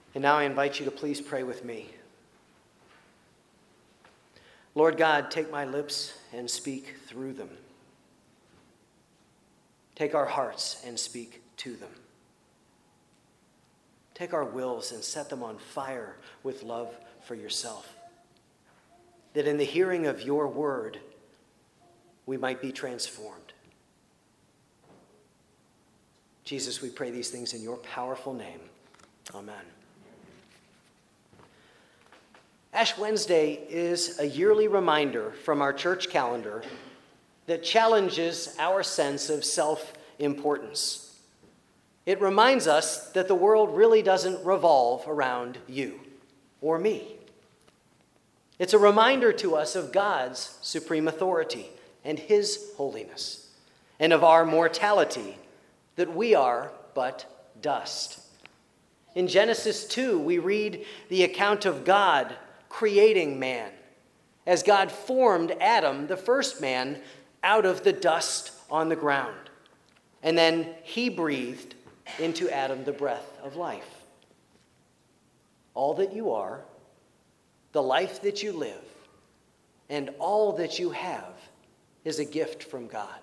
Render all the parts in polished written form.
And now I invite you to please pray with me. Lord God, take my lips and speak through them. Take our hearts and speak to them. Take our wills and set them on fire with love for yourself, that in the hearing of your word, we might be transformed. Jesus, we pray these things in your powerful name. Amen. Ash Wednesday is a yearly reminder from our church calendar that challenges our sense of self-importance. It reminds us that the world really doesn't revolve around you or me. It's a reminder to us of God's supreme authority and his holiness, and of our mortality, that we are but dust. In Genesis 2, we read the account of God creating man, as God formed Adam, the first man, out of the dust on the ground. And then he breathed into Adam the breath of life. All that you are, the life that you live, and all that you have is a gift from God.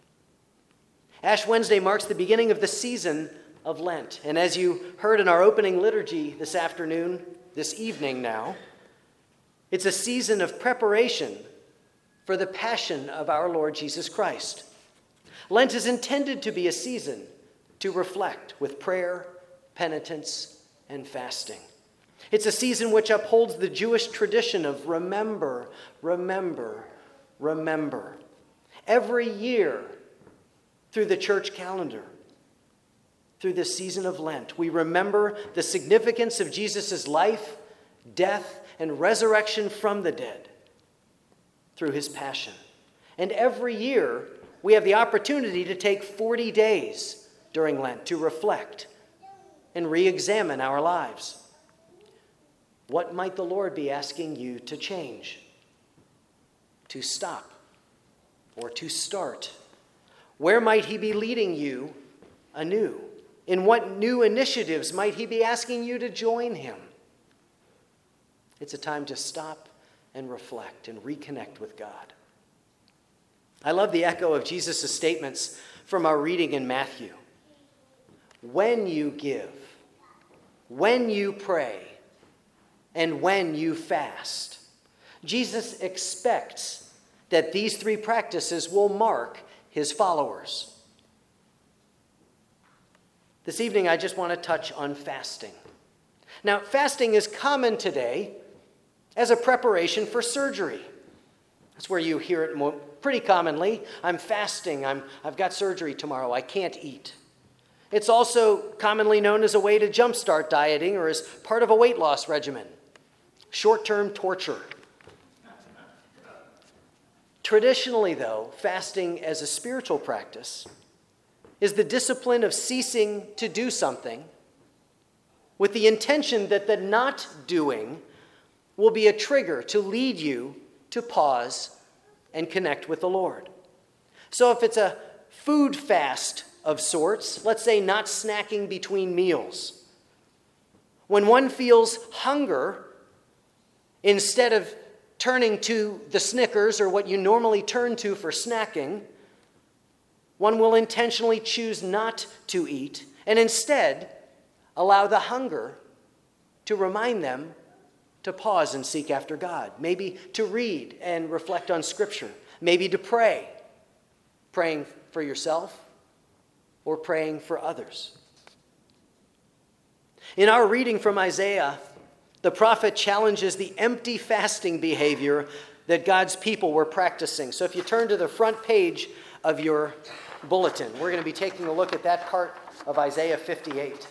Ash Wednesday marks the beginning of the season of Lent. And as you heard in our opening liturgy this evening now, it's a season of preparation for the passion of our Lord Jesus Christ. Lent is intended to be a season to reflect with prayer, penitence, and fasting. It's a season which upholds the Jewish tradition of remember, remember, remember. Every year through the church calendar, through this season of Lent, we remember the significance of Jesus' life, death, and resurrection from the dead through his passion. And every year, we have the opportunity to take 40 days during Lent to reflect and re-examine our lives. What might the Lord be asking you to change, to stop, or to start? Where might he be leading you anew? In what new initiatives might he be asking you to join him? It's a time to stop and reflect and reconnect with God. I love the echo of Jesus' statements from our reading in Matthew. When you give, when you pray, and when you fast. Jesus expects that these three practices will mark his followers. This evening, I just want to touch on fasting. Now, fasting is common today as a preparation for surgery. That's where you hear it pretty commonly. I'm fasting. I've got surgery tomorrow. I can't eat. It's also commonly known as a way to jumpstart dieting or as part of a weight loss regimen. Short-term torture. Traditionally, though, fasting as a spiritual practice is the discipline of ceasing to do something with the intention that the not doing will be a trigger to lead you to pause and connect with the Lord. So if it's a food fast of sorts, let's say not snacking between meals, when one feels hunger, instead of turning to the Snickers or what you normally turn to for snacking, one will intentionally choose not to eat and instead allow the hunger to remind them to pause and seek after God, maybe to read and reflect on Scripture, maybe to pray, praying for yourself or praying for others. In our reading from Isaiah, the prophet challenges the empty fasting behavior that God's people were practicing. So if you turn to the front page of your bulletin, we're going to be taking a look at that part of Isaiah 58.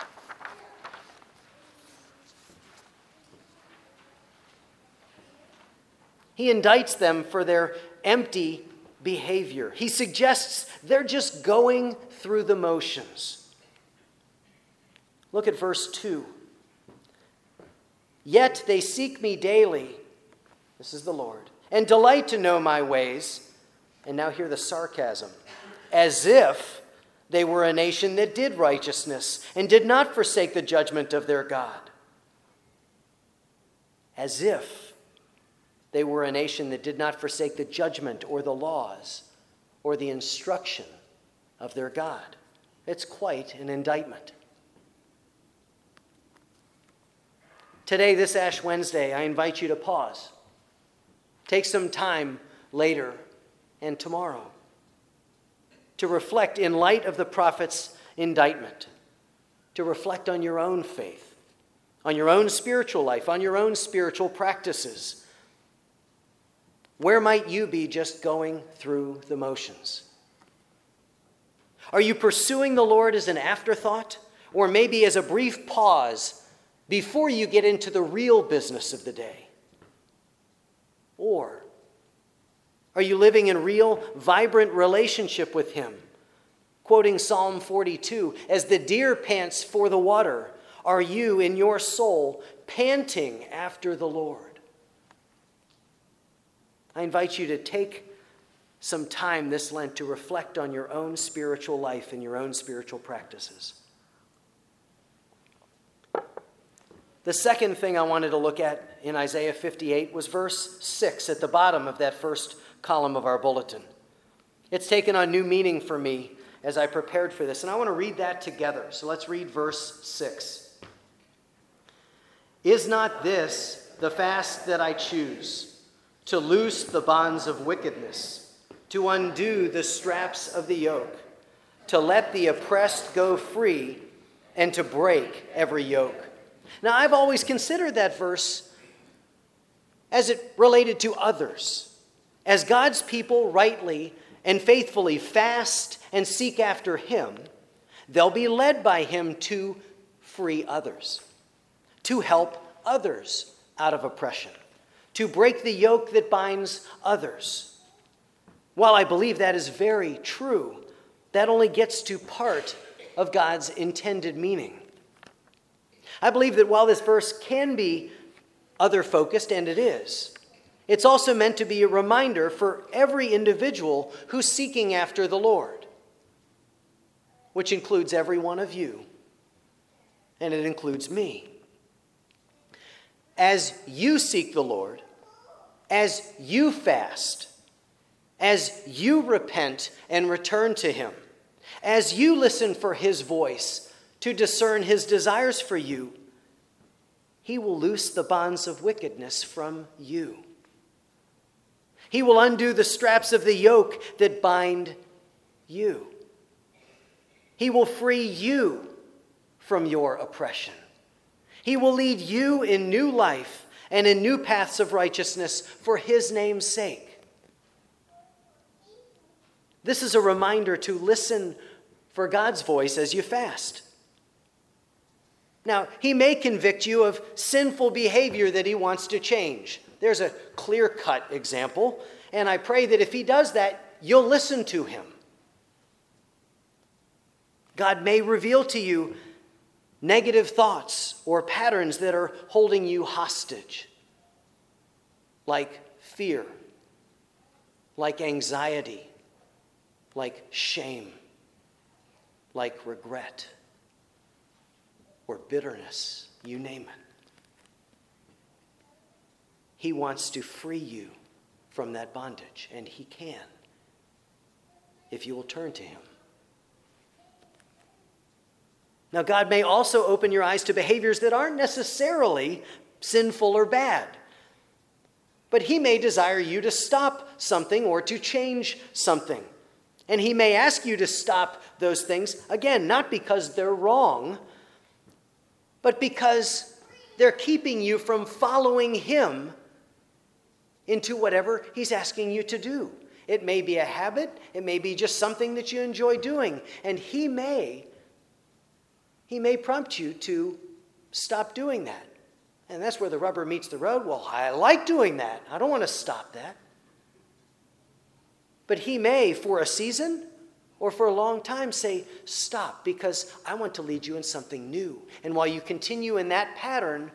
He indicts them for their empty behavior. He suggests they're just going through the motions. Look at verse 2. Yet they seek me daily, this is the Lord, and delight to know my ways. And now hear the sarcasm. As if They were a nation that did righteousness and did not forsake the judgment of their God. As if they were a nation that did not forsake the judgment or the laws or the instruction of their God. It's quite an indictment. Today, this Ash Wednesday, I invite you to pause. Take some time later and tomorrow to reflect in light of the prophet's indictment, to reflect on your own faith, on your own spiritual life, on your own spiritual practices. Where might you be just going through the motions? Are you pursuing the Lord as an afterthought, or maybe as a brief pause before you get into the real business of the day? Or are you living in real, vibrant relationship with Him? Quoting Psalm 42, as the deer pants for the water, are you in your soul panting after the Lord? I invite you to take some time this Lent to reflect on your own spiritual life and your own spiritual practices. The second thing I wanted to look at in Isaiah 58 was verse 6 at the bottom of that first column of our bulletin. It's taken on new meaning for me as I prepared for this, and I want to read that together. So let's read verse 6. Is not this the fast that I choose, to loose the bonds of wickedness, to undo the straps of the yoke, to let the oppressed go free, and to break every yoke? Now, I've always considered that verse as it related to others. As God's people rightly and faithfully fast and seek after Him, they'll be led by Him to free others, to help others out of oppression, to break the yoke that binds others. While I believe that is very true, that only gets to part of God's intended meaning. I believe that while this verse can be other-focused, and it is, it's also meant to be a reminder for every individual who's seeking after the Lord, which includes every one of you, and it includes me. As you seek the Lord, as you fast, as you repent and return to Him, as you listen for His voice to discern His desires for you, He will loose the bonds of wickedness from you. He will undo the straps of the yoke that bind you. He will free you from your oppression. He will lead you in new life and in new paths of righteousness for His name's sake. This is a reminder to listen for God's voice as you fast. Now, He may convict you of sinful behavior that He wants to change. There's a clear-cut example, and I pray that if He does that, you'll listen to Him. God may reveal to you negative thoughts or patterns that are holding you hostage, like fear, like anxiety, like shame, like regret, or bitterness, you name it. He wants to free you from that bondage, and He can, if you will turn to Him. Now, God may also open your eyes to behaviors that aren't necessarily sinful or bad, but He may desire you to stop something or to change something. And He may ask you to stop those things, again, not because they're wrong, but because they're keeping you from following Him into whatever He's asking you to do. It may be a habit. It may be just something that you enjoy doing. And He may prompt you to stop doing that. And that's where the rubber meets the road. Well, I like doing that. I don't want to stop that. But He may, for a season or for a long time, say, stop, because I want to lead you in something new. And while you continue in that pattern,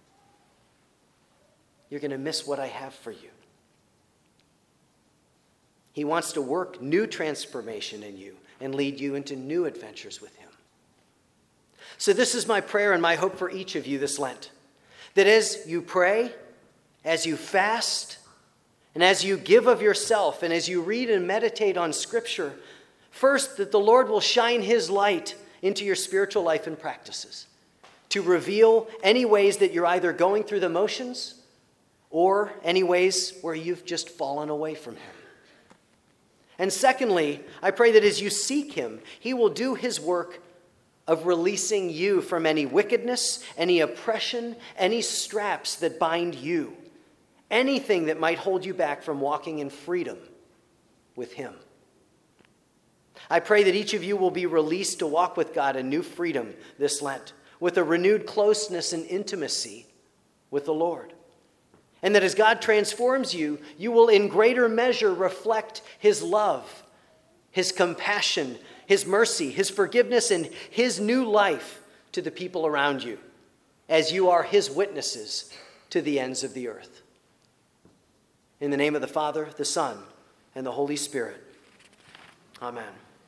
you're going to miss what I have for you. He wants to work new transformation in you and lead you into new adventures with him. So this is my prayer and my hope for each of you this Lent, that as you pray, as you fast, and as you give of yourself, and as you read and meditate on Scripture, first, that the Lord will shine his light into your spiritual life and practices, to reveal any ways that you're either going through the motions or any ways where you've just fallen away from him. And secondly, I pray that as you seek him, he will do his work of releasing you from any wickedness, any oppression, any straps that bind you, anything that might hold you back from walking in freedom with him. I pray that each of you will be released to walk with God in new freedom this Lent, with a renewed closeness and intimacy with the Lord. And that as God transforms you, you will in greater measure reflect his love, his compassion, his mercy, his forgiveness, and his new life to the people around you, as you are his witnesses to the ends of the earth. In the name of the Father, the Son, and the Holy Spirit. Amen.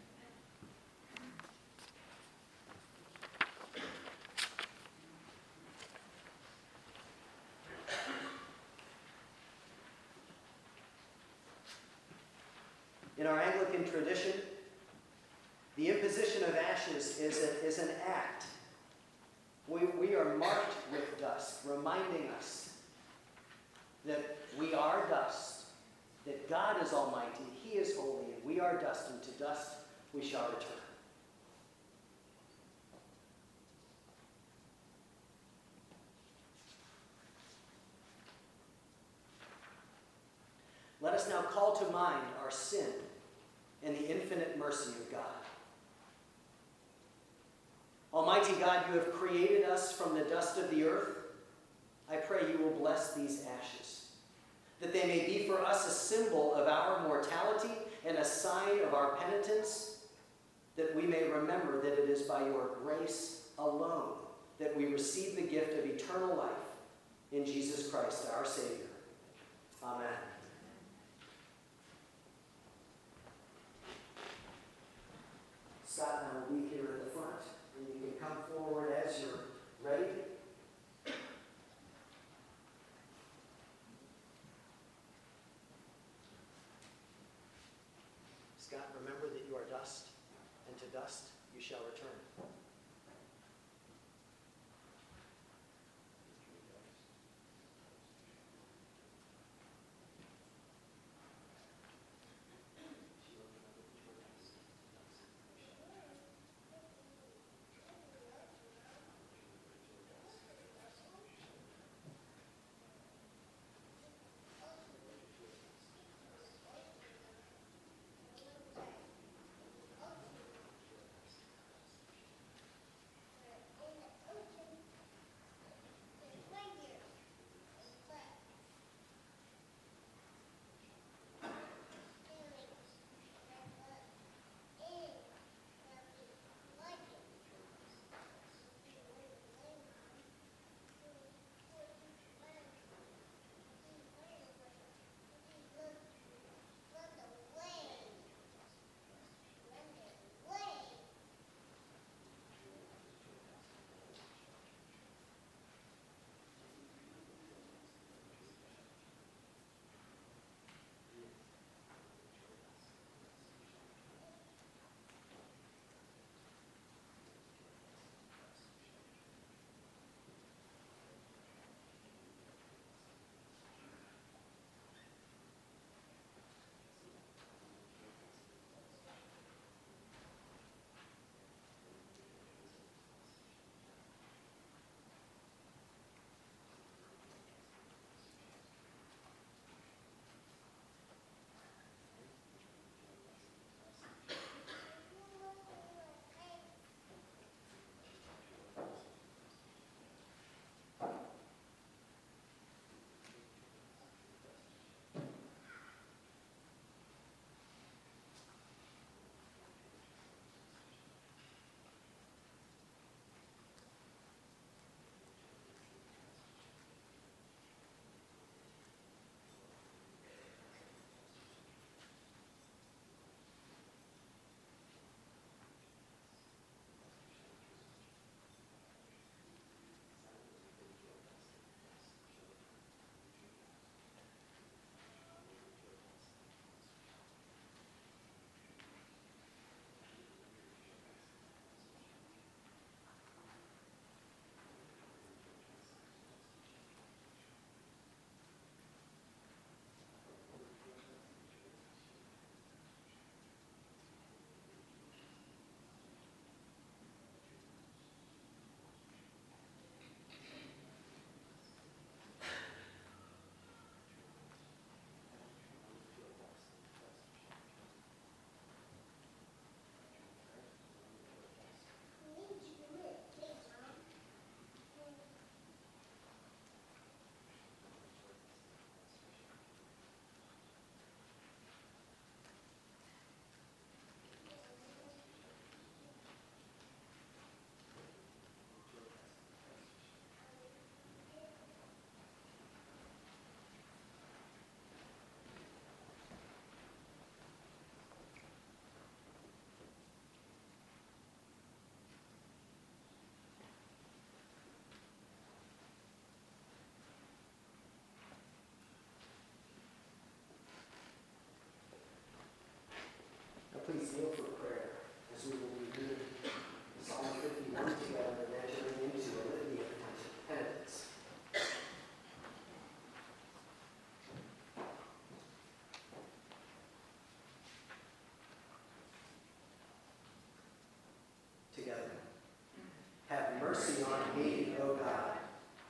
In our Anglican tradition, the imposition of ashes is an act. We are marked with dust, reminding us that we are dust, that God is almighty, he is holy, and we are dust, and to dust we shall return. Let us now call to mind our sin and the infinite mercy of God. Almighty God, you have created us from the dust of the earth. I pray you will bless these ashes, that they may be for us a symbol of our mortality and a sign of our penitence, that we may remember that it is by your grace alone that we receive the gift of eternal life in Jesus Christ, our Savior. Amen. Scott and I will be here at the front, and you can come forward as you're ready. Scott, remember that you are dust, and to dust you shall return.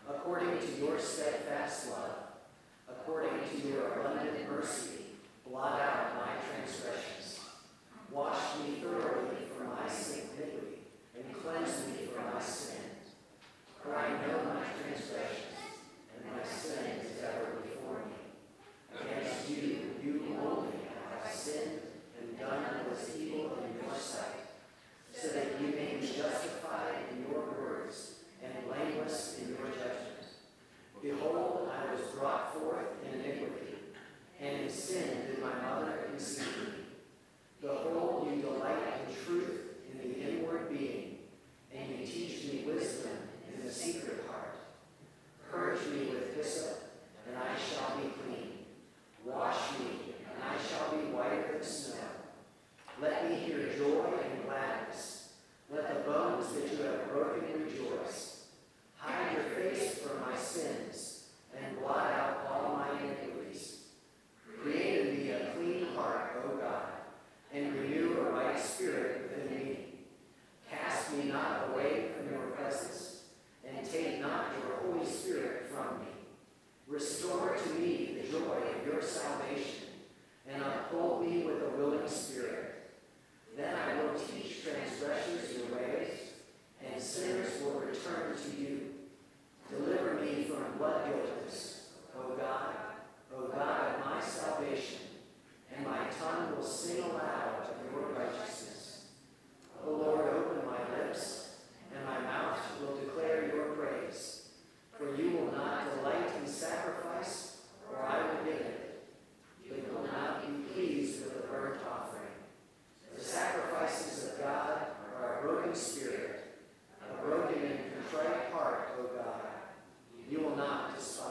according to your steadfast love, according to your abundant mercy, blot out my transgressions. Wash me thoroughly from my iniquity, and cleanse me from my sin. For I know my transgressions, and my sin is ever before me. Against you, you only, have sinned and done what is evil in your sight, so that you may be justified in your words and blameless in your judgment. Behold, I was brought forth in iniquity, and in sin did my mother conceive me. Behold, you delight in truth in the inward being, and you teach me wisdom in the secret heart. Purge me with hyssop, and I shall be clean. Wash me, and I shall be whiter than snow. Let me hear joy and gladness. Let the bones that you have broken rejoice. Hide your face from my sins, and blot out all my iniquities. Create in me a clean heart, O God, and renew a right spirit within me. Cast me not away from your presence, and take not your Holy Spirit from me. Restore to me the joy of your salvation, and uphold me with a willing spirit. Then I will teach transgressors your ways, and sinners will return to you. Deliver me from blood guiltiness, O God of my salvation, and my tongue will sing aloud of your righteousness. O Lord, open my lips, and my mouth will declare your praise. For you will not delight in sacrifice, or I will give it. You will not be pleased with a burnt offering. The sacrifices of God are a broken spirit, a broken and contrite heart, O God, you will not despise.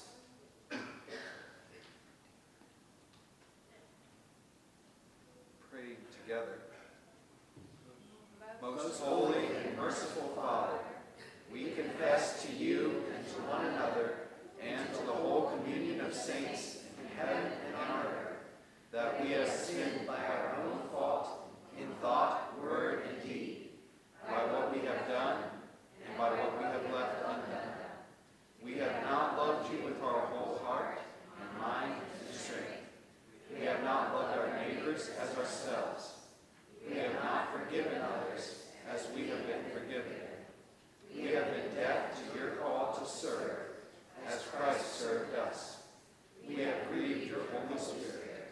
Pray together. Most holy and merciful Father, we confess to you and to one another and to the whole communion of saints in heaven and on earth, that we have sinned by our own fault in thought, word, and deed, by what we have done and by what we have left undone. We have not loved you with our whole heart and mind and strength. We have not loved our neighbors as ourselves. We have not forgiven others as we have been forgiven. We have been deaf to your call to serve, as Christ served us. We have grieved your Holy Spirit.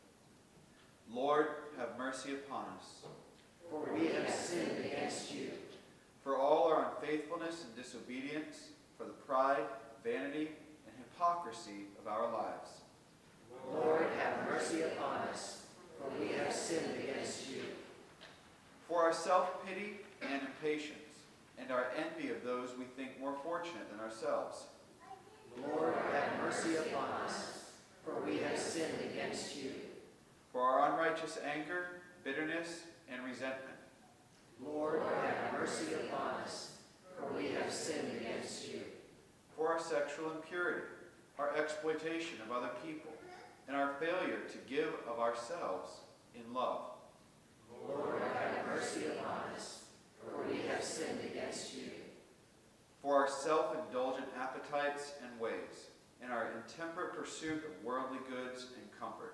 Lord, have mercy upon us. For we have sinned against you. For all our unfaithfulness and disobedience, for the pride, vanity, and hypocrisy of our lives. Lord, have mercy upon us, for we have sinned against you. For our self-pity and impatience, and our envy of those we think more fortunate than ourselves. Lord, have mercy upon us, for we have sinned against you. For our unrighteous anger, bitterness, and resentment. Lord, have mercy upon us, for we have sinned against you. For our sexual impurity, our exploitation of other people, and our failure to give of ourselves in love. Lord, have mercy upon us, for we have sinned against you. For our self-indulgent appetites and ways, and our intemperate pursuit of worldly goods and comforts.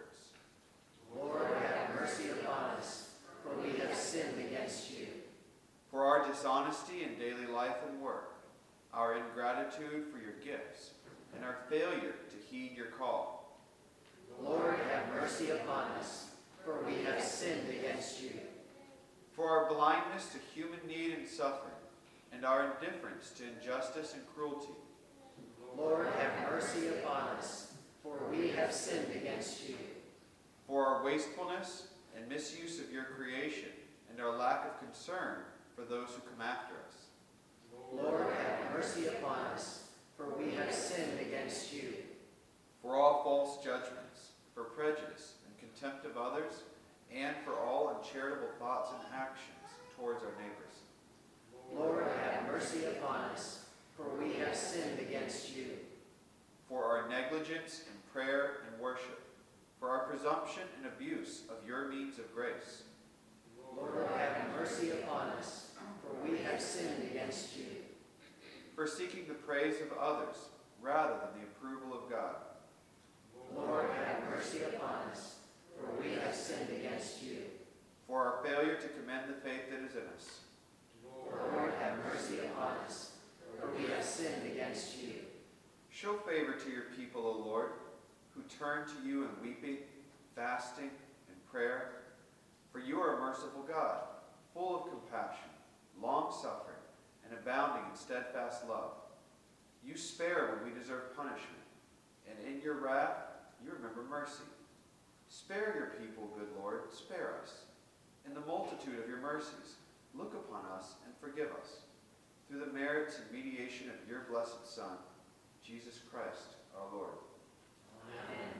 Lord, have mercy upon us, for we have sinned against you. For our dishonesty in daily life and work, our ingratitude for your gifts, and our failure to heed your call. Lord, have mercy upon us, for we have sinned against you. For our blindness to human need and suffering, and our indifference to injustice and cruelty. Lord, have mercy upon us, for we have sinned against you. For our wastefulness and misuse of your creation, and our lack of concern for those who come after us. Lord, have mercy upon us, for we have sinned against you. For all false judgments, for prejudice and contempt of others, and for all uncharitable thoughts and actions towards our neighbors. Lord, have mercy upon us, for we have sinned against you. For our negligence in prayer and worship, for our presumption and abuse of your means of grace. Lord, have mercy upon us, for we have sinned against you. for seeking the praise of others rather than the approval of God. Lord, have mercy upon us, for we have sinned against you. For our failure to commend the faith that is in us. Lord, have mercy upon us, for we have sinned against you. Show favor to your people, O Lord, who turn to you in weeping, fasting, and prayer. For you are a merciful God, full of compassion, long-suffering, and abounding in steadfast love. You spare when we deserve punishment, and in your wrath you remember mercy. Spare your people, good Lord, spare us. In the multitude of your mercies, look upon us and forgive us. Through the merits and mediation of your blessed Son, Jesus Christ, our Lord. Amen.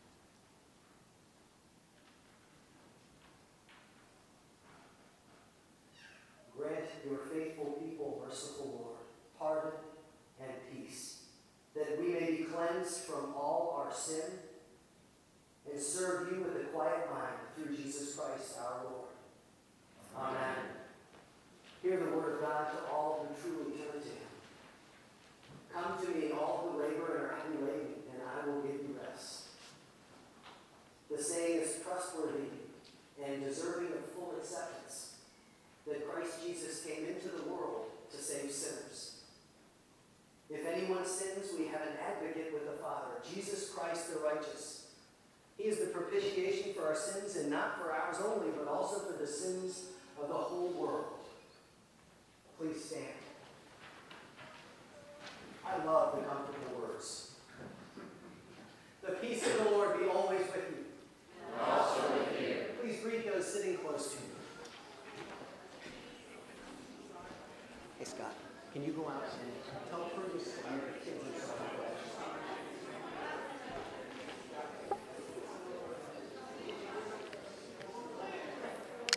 Grant your faithful people, merciful Lord, pardon and peace, that we may be cleansed from all our sin and serve you with a quiet mind through Jesus Christ our Lord. Amen. Hear the word of God to all who truly turn to him. Come to me, all who labor and are heavy laden, and I will give you rest. The saying is trustworthy and deserving of full acceptance, that Christ Jesus came into the world to save sinners. If anyone sins, we have an advocate with the Father, Jesus Christ the righteous. He is the propitiation for our sins, and not for ours only, but also for the sins of the whole world. Please stand. I love the comfortable words. The peace of the Lord be always with you. And also with you. Please greet those sitting close to you. Hey, Scott, can you go out and tell Curtis and the kids and stuff?